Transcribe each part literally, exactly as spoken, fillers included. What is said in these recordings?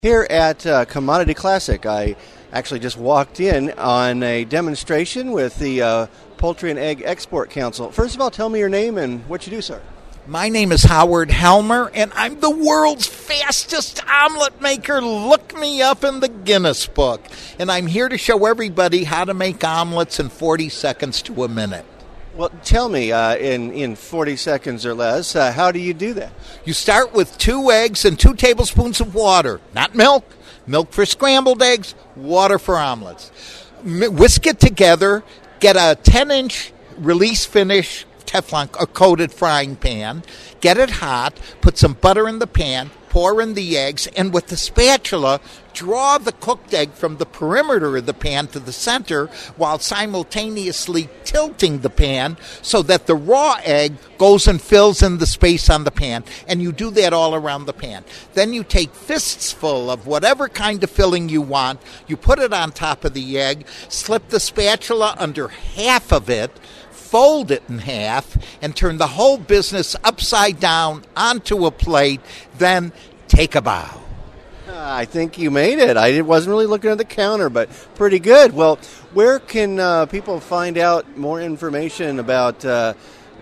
Here at uh, Commodity Classic, I actually just walked in on a demonstration with the uh, Poultry and Egg Export Council. First of all, tell me your name and what you do, sir. My name is Howard Helmer, and I'm the world's fastest omelet maker. Look me up in the Guinness Book. And I'm here to show everybody how to make omelets in forty seconds to a minute. Well, tell me, uh, in, in forty seconds or less, uh, how do you do that? You start with two eggs and two tablespoons of water. Not milk. Milk for scrambled eggs, water for omelets. Whisk it together, get a ten-inch release finish Teflon coated frying pan, get it hot, put some butter in the pan, pour in the eggs, and with the spatula, draw the cooked egg from the perimeter of the pan to the center while simultaneously tilting the pan so that the raw egg goes and fills in the space on the pan, and you do that all around the pan. Then you take fists full of whatever kind of filling you want, you put it on top of the egg, slip the spatula under half of it, fold it in half, and turn the whole business upside down onto a plate, then take a bow. Uh, I think you made it. I wasn't really looking at the counter, but pretty good. Well, where can uh, people find out more information about uh,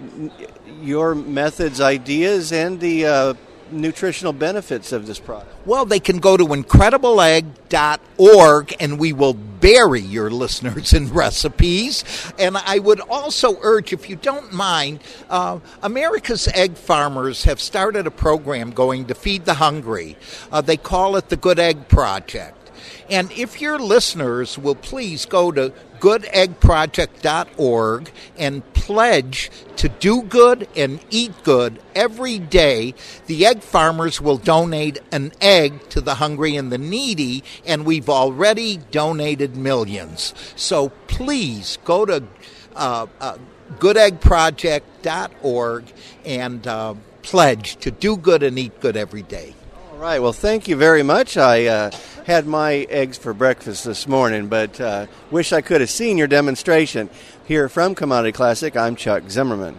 your methods, ideas, and the uh, nutritional benefits of this product? Well, they can go to incredible egg dot org, and we will bury your listeners in recipes. And I would also urge, if you don't mind, uh, America's egg farmers have started a program going to feed the hungry. Uh, they call it the Good Egg Project. And if your listeners will please go to good egg project dot org and pledge to do good and eat good every day, the egg farmers will donate an egg to the hungry and the needy, and we've already donated millions. So please go to uh, uh, good egg project dot org and uh, pledge to do good and eat good every day. All right. Well, thank you very much. I uh, had my eggs for breakfast this morning, but uh, wish I could have seen your demonstration. Here from Commodity Classic, I'm Chuck Zimmerman.